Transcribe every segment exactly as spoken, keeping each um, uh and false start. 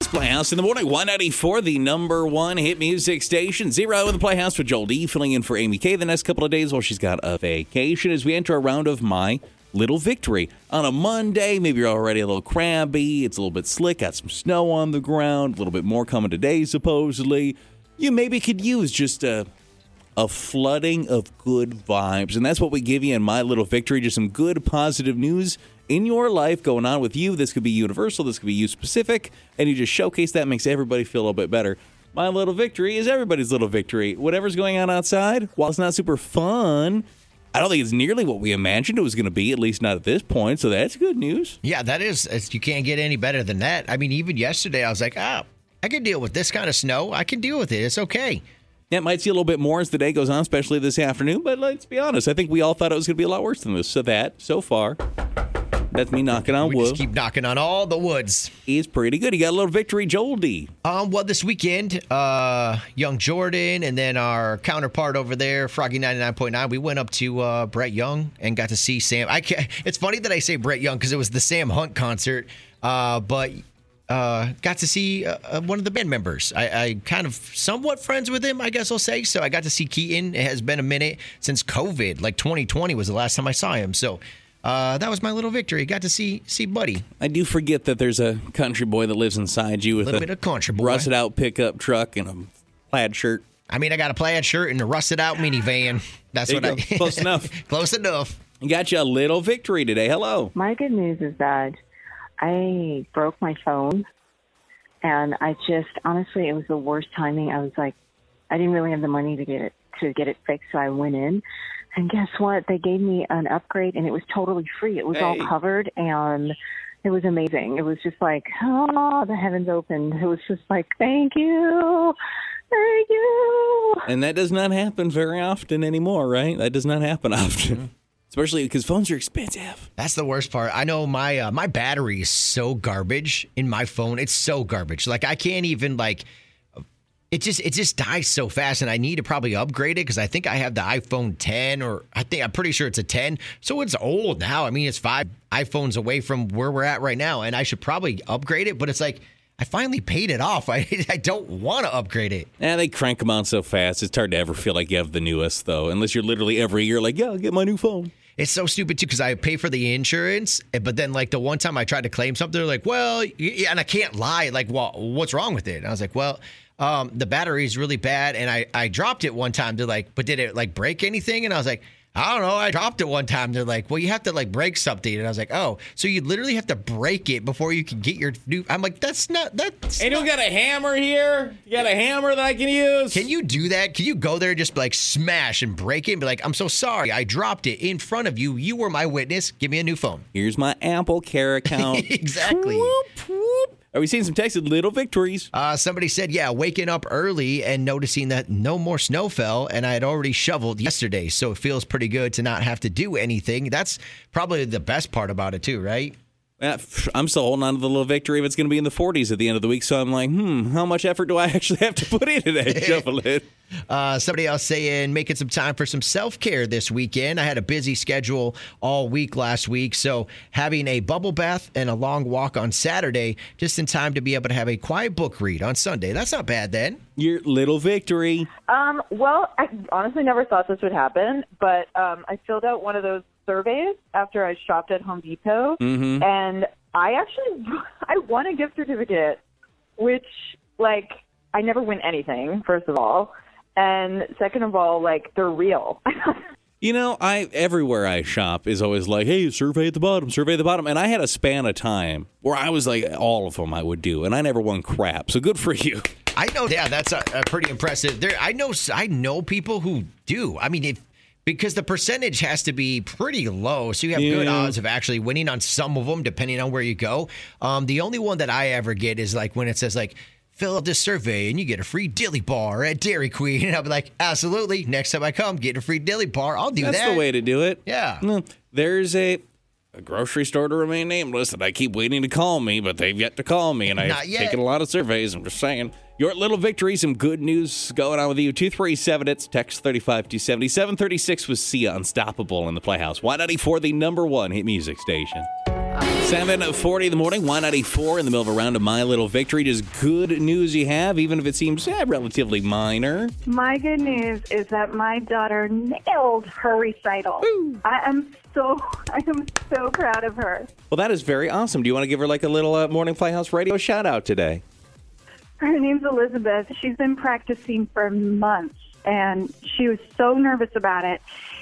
Playhouse in the morning. one ninety-four, the number one hit music station. Zero in the Playhouse with Joel D, filling in for Amy K the next couple of days while she's got a vacation as we enter a round of My Little Victory. On a Monday, maybe you're already a little crabby. It's a little bit slick. Got some snow on the ground. A little bit more coming today, supposedly. You maybe could use just a, a flooding of good vibes. And that's what we give you in My Little Victory. Just some good, positive news in your life going on with you. This could be universal. This could be you specific. And you just showcase that. Makes everybody feel a little bit better. My little victory is everybody's little victory. Whatever's going on outside, while it's not super fun, I don't think it's nearly what we imagined it was going to be, at least not at this point. So that's good news. Yeah, that is. It's, you can't get any better than that. I mean, even yesterday, I was like, ah, I can deal with this kind of snow. I can deal with it. It's okay. Yeah, it might see a little bit more as the day goes on, especially this afternoon. But let's be honest. I think we all thought it was going to be a lot worse than this. So that, so far, that's me knocking on we wood. Just keep knocking on all the woods. He's pretty good. He got a little victory, Joel D. Um, well, this weekend, uh, young Jordan and then our counterpart over there, Froggy ninety-nine point nine, we went up to uh, Brett Young and got to see Sam. I can't, it's funny that I say Brett Young because it was the Sam Hunt concert, uh, but uh, got to see uh, one of the band members. I, I kind of somewhat friends with him, I guess I'll say. So I got to see Keaton. It has been a minute since COVID. Like twenty twenty was the last time I saw him. So Uh, that was my little victory. Got to see see Buddy. I do forget that there's a country boy that lives inside you with a little a bit of country boy. Rusted out pickup truck and a plaid shirt. I mean, I got a plaid shirt and a rusted out minivan. That's there what you I. Close enough. Close enough. You got you a little victory today. Hello. My good news is that I broke my phone, and I just honestly, it was the worst timing. I was like, I didn't really have the money to get it to get it fixed, so I went in. And guess what? They gave me an upgrade, and it was totally free. It was hey. all covered, and it was amazing. It was just like, oh, the heavens opened. It was just like, thank you. Thank you. And that does not happen very often anymore, right? That does not happen often. Mm-hmm. Especially because phones are expensive. That's the worst part. I know my uh, my battery is so garbage in my phone. It's so garbage. Like, I can't even, like... It just it just dies so fast, and I need to probably upgrade it because I think I have the iPhone ten, or I think I'm pretty sure it's a ten. So it's old now. I mean, it's five iPhones away from where we're at right now, and I should probably upgrade it. But it's like I finally paid it off. I I don't want to upgrade it. Yeah, they crank them out so fast. It's hard to ever feel like you have the newest, though, unless you're literally every year like, yeah, I'll get my new phone. It's so stupid, too, because I pay for the insurance, but then, like, the one time I tried to claim something, they're like, well, yeah, and I can't lie. Like, well, what's wrong with it? And I was like, well, um, the battery is really bad, and I, I dropped it one time. They're like, but did it, like, break anything? And I was like, I don't know. I dropped it one time. They're like, well, you have to, like, break something. And I was like, oh, so you literally have to break it before you can get your new... I'm like, that's not... That's and not... you got a hammer here? You got a hammer that I can use? Can you do that? Can you go there and just, like, smash and break it and be like, I'm so sorry. I dropped it in front of you. You were my witness. Give me a new phone. Here's my Apple Care account. Exactly. Whoop, whoop. Are we seeing some texted little victories? Uh, somebody said, yeah, waking up early and noticing that no more snow fell, and I had already shoveled yesterday, so it feels pretty good to not have to do anything. That's probably the best part about it, too, right? Uh, I'm still holding on to the little victory if it's going to be in the forties at the end of the week, so I'm like, hmm, how much effort do I actually have to put into that shovel it? Uh, somebody else saying making some time for some self-care this weekend. I had a busy schedule all week last week, so having a bubble bath and a long walk on Saturday just in time to be able to have a quiet book read on Sunday. That's not bad then. Your little victory. Um, well, I honestly never thought this would happen, but um, I filled out one of those surveys after I shopped at Home Depot, mm-hmm. and I actually I won a gift certificate, which, like, I never win anything, first of all. And second of all, like, they're real. You know, I everywhere I shop is always like, hey, survey at the bottom, survey at the bottom. And I had a span of time where I was like, all of them I would do, and I never won crap. So good for you. I know, yeah, that's a, a pretty impressive. There, I know, I know people who do. I mean, if because the percentage has to be pretty low, so you have yeah. good odds of actually winning on some of them, depending on where you go. Um, the only one that I ever get is like when it says like, fill out this survey and you get a free dilly bar at Dairy Queen. And I'll be like, absolutely. Next time I come, get a free dilly bar. I'll do That's that. That's the way to do it. Yeah. No, there's a, a grocery store to remain nameless that I keep waiting to call me, but they've yet to call me. And I've taken a lot of surveys. I'm just saying. Your little victory, some good news going on with you. two three seven, it's text thirty-five two seventy. seven thirty-six was Sia Unstoppable in the Playhouse. Y ninety-four, the number one hit music station. seven forty in the morning, Y ninety-four in the middle of a round of My Little Victory. Just good news you have, even if it seems eh, relatively minor. My good news is that my daughter nailed her recital. Woo. I am so I am so proud of her. Well, that is very awesome. Do you want to give her like a little uh, Morning Playhouse Radio shout out today? Her name's Elizabeth. She's been practicing for months, and she was so nervous about it.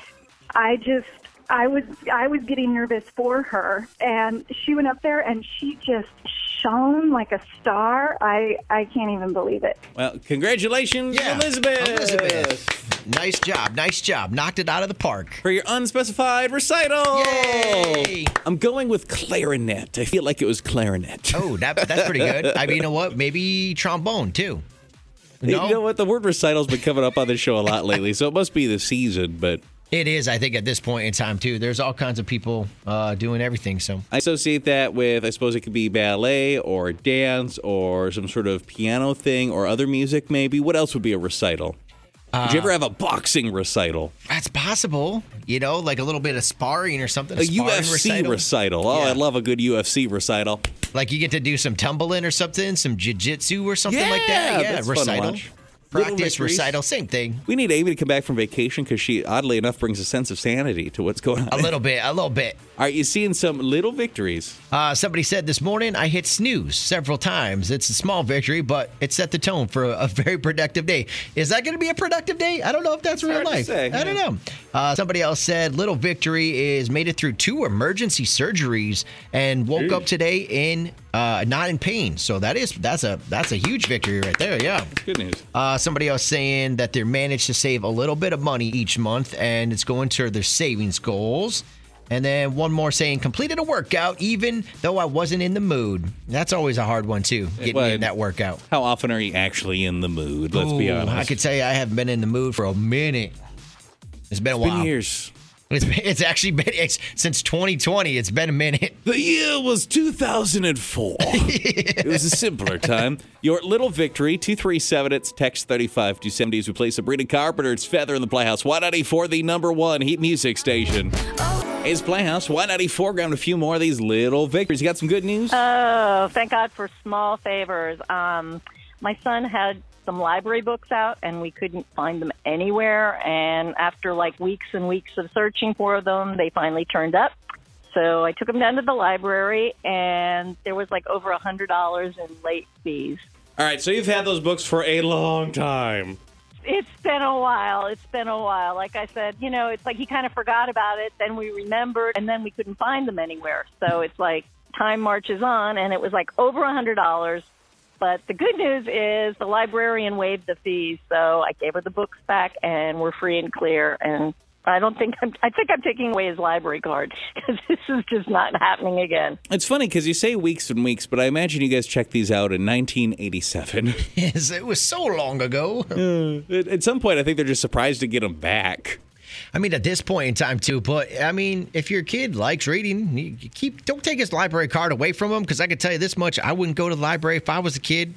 I just... I was I was getting nervous for her, and she went up there and she just shone like a star. I, I can't even believe it. Well, congratulations, Yeah, Elizabeth. Elizabeth. Nice job. Nice job. Knocked it out of the park. For your unspecified recital. Yay! I'm going with clarinet. I feel like it was clarinet. Oh, that, that's pretty good. I mean, you know what? Maybe trombone, too. No? You know what? The word recital's been coming up on this show a lot lately, so it must be the season, but... It is, I think, at this point in time, too. There's all kinds of people uh, doing everything. So I associate that with, I suppose it could be ballet or dance or some sort of piano thing or other music, maybe. What else would be a recital? Uh, Did you ever have a boxing recital? That's possible. You know, like a little bit of sparring or something. A, a U F C recital. recital. Oh, yeah. I love a good U F C recital. Like you get to do some tumbling or something, some jiu-jitsu or something yeah, like that. Yeah, that's recital. Fun to watch. Practice, recital, same thing. We need Amy to come back from vacation because she, oddly enough, brings a sense of sanity to what's going on. A little bit, a little bit. All right, you seeing some little victories? Uh, somebody said this morning I hit snooze several times. It's a small victory, but it set the tone for a, a very productive day. Is that going to be a productive day? I don't know if that's it's real life. Say, I don't know. Uh, somebody else said little victory is made it through two emergency surgeries and woke Jeez. up today in uh, not in pain. So that is that's a that's a huge victory right there. Yeah, that's good news. Uh, somebody else saying that they managed to save a little bit of money each month and it's going to their savings goals. And then one more saying, completed a workout even though I wasn't in the mood. That's always a hard one, too, getting well, in that workout. How often are you actually in the mood? Let's Ooh, be honest. I could tell you I haven't been in the mood for a minute. It's been it's a while. Been years. It's, been, it's actually been it's, since twenty twenty. It's been a minute. The year was two thousand four. It was a simpler time. Your little victory, two three seven, it's text thirty-five two seventy as we play Sabrina Carpenter's Feather in the Playhouse. Y ninety-four, the number one heat music station. It's Playhouse. Y ninety-four, grabbing a few more of these little victories. You got some good news? Oh, thank God for small favors. Um, my son had some library books out, and we couldn't find them anywhere. And after, like, weeks and weeks of searching for them, they finally turned up. So I took them down to the library, and there was, like, over one hundred dollars in late fees. All right, so you've had those books for a long time. It's been a while. It's been a while. Like I said, you know, it's like he kind of forgot about it. Then we remembered, and then we couldn't find them anywhere. So it's like time marches on, and it was like over one hundred dollars. But the good news is the librarian waived the fees, so I gave her the books back, and we're free and clear. And I don't think I'm, I think I'm taking away his library card because this is just not happening again. It's funny because you say weeks and weeks, but I imagine you guys checked these out in nineteen eighty-seven. Yes, it was so long ago. Uh, at some point, I think they're just surprised to get them back. I mean, at this point in time, too. But, I mean, if your kid likes reading, you keep don't take his library card away from him because I can tell you this much. I wouldn't go to the library if I was a kid.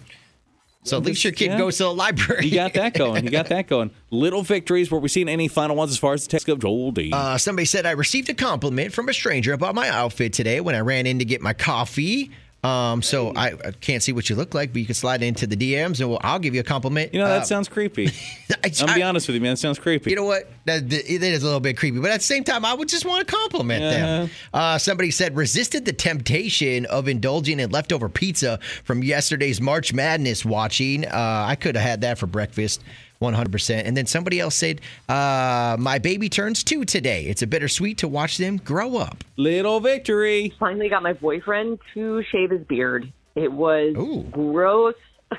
So at least your kid yeah. goes to the library. You got that going. You got that going. Little victories. Were we seeing any final ones as far as the text of Joel D? Uh, somebody said, I received a compliment from a stranger about my outfit today when I ran in to get my coffee. Um, so I, I can't see what you look like, but you can slide into the D Ms and we'll, I'll give you a compliment. You know, that uh, sounds creepy. I, I'm going to be honest with you, man. It sounds creepy. You know what? That, that, it is a little bit creepy, but at the same time, I would just want to compliment uh-huh. them. Uh, somebody said, resisted the temptation of indulging in leftover pizza from yesterday's March Madness watching. Uh, I could have had that for breakfast. one hundred percent. And then somebody else said, uh, my baby turns two today. It's a bittersweet to watch them grow up. Little victory. Finally got my boyfriend to shave his beard. It was Ooh. gross.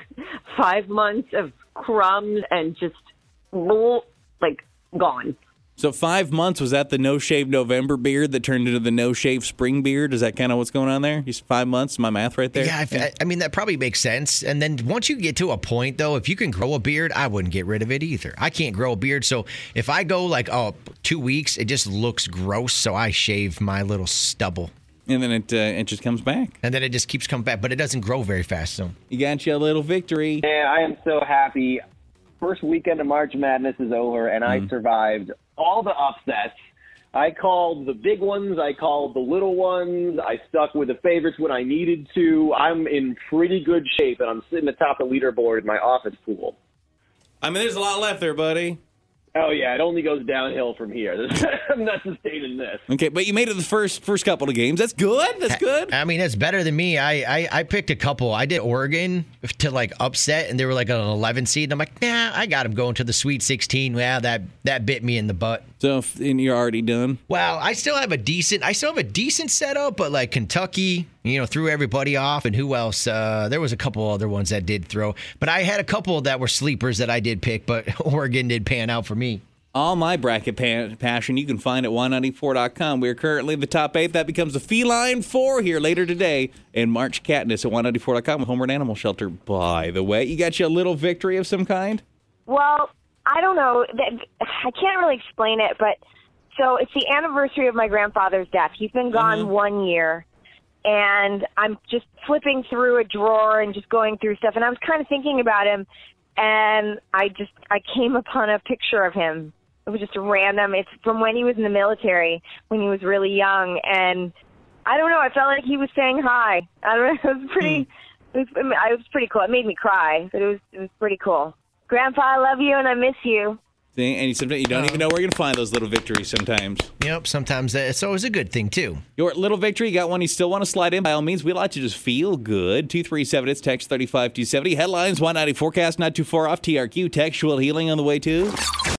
Five months of crumbs and just like gone. So five months, was that the no-shave November beard that turned into the no-shave spring beard? Is that kind of what's going on there? Just five months, my math right there? Yeah, I, I mean, that probably makes sense. And then once you get to a point, though, if you can grow a beard, I wouldn't get rid of it either. I can't grow a beard, so if I go like, oh, two weeks, it just looks gross, so I shave my little stubble. And then it uh, it just comes back. And then it just keeps coming back, but it doesn't grow very fast. So you got your little victory. Man, I am so happy. First weekend of March Madness is over, and mm. I survived all the upsets. I called the big ones. I called the little ones. I stuck with the favorites when I needed to. I'm in pretty good shape, and I'm sitting atop the leaderboard in my office pool. I mean, there's a lot left there, buddy. Oh, yeah, it only goes downhill from here. I'm not sustaining this. Okay, but you made it the first first couple of games. That's good. That's good. I mean, that's better than me. I, I, I picked a couple. I did Oregon to, like, upset, and they were, like, an eleven seed. And I'm like, nah, I got them going to the Sweet sixteen. Wow, that, that bit me in the butt. So if, and you're already done? Well, I still have a decent I still have a decent setup, but, like, Kentucky, you know, threw everybody off. And who else? Uh, there was a couple other ones that did throw. But I had a couple that were sleepers that I did pick, but Oregon did pan out for me. All my bracket pa- passion you can find at Y ninety-four dot com. We're currently the top eight. That becomes a feline four here later today. And March Katniss at Y ninety-four dot com with Homeward Animal Shelter. By the way, you got you a little victory of some kind? Well, I don't know. I can't really explain it, but so it's the anniversary of my grandfather's death. He's been gone mm-hmm. one year, and I'm just flipping through a drawer and just going through stuff, and I was kind of thinking about him, and I just I came upon a picture of him. It was just random. It's from when he was in the military, when he was really young. And I don't know. I felt like he was saying hi. I don't know. It was pretty, mm. it, was, it was pretty cool. It made me cry, but it was, it was pretty cool. Grandpa, I love you and I miss you. See, and you, sometimes you don't even know where you're going to find those little victories sometimes. Yep, sometimes it's always a good thing, too. Your little victory, you got one you still want to slide in? By all means, we like to just feel good. two three seven, it's text three five two seven zero. Headlines, Y ninety forecast, not too far off. T R Q, textual healing on the way, too.